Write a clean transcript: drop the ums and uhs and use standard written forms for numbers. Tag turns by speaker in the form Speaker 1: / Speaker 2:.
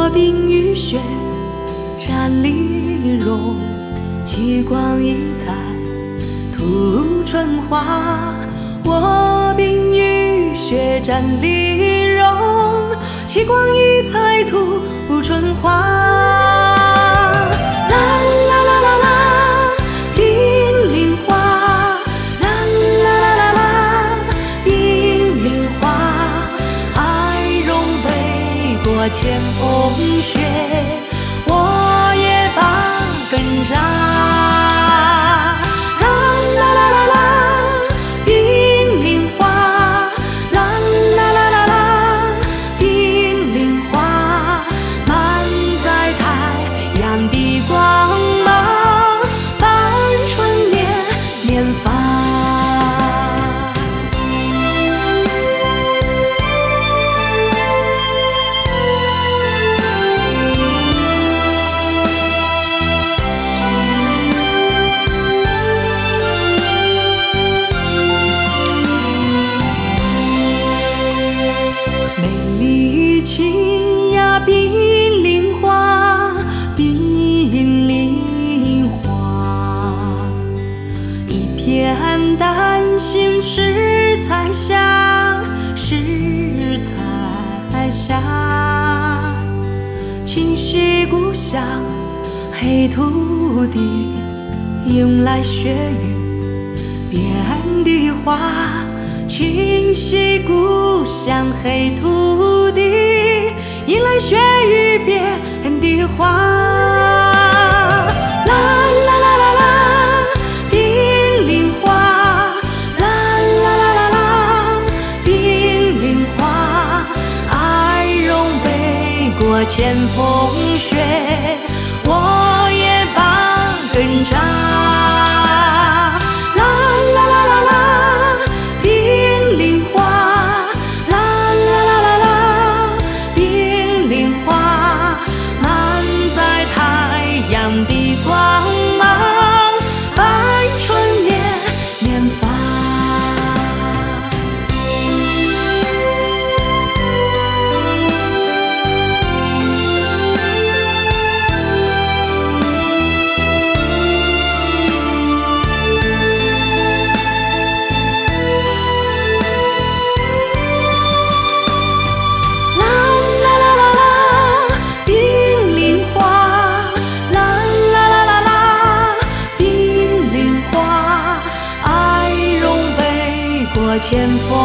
Speaker 1: 我冰与雪，山里融，奇光异彩吐春花。我冰与雪，山里融，奇光异彩吐春花。啦啦啦啦啦，冰凌花，啦啦啦啦啦，冰凌花。爱容背过千风雪，我也把根扎。青呀，冰凌花，冰凌花，一片丹心是彩霞，是彩霞。清溪故乡黑土地，迎来雪雨遍地花。清溪故乡黑土地，迎来雪雨遍地花。啦啦啦啦啦，冰凌花，啦啦啦啦啦，冰凌花。爱容背过千风雪，我也把根扎。的光芒，伴春年年发。千风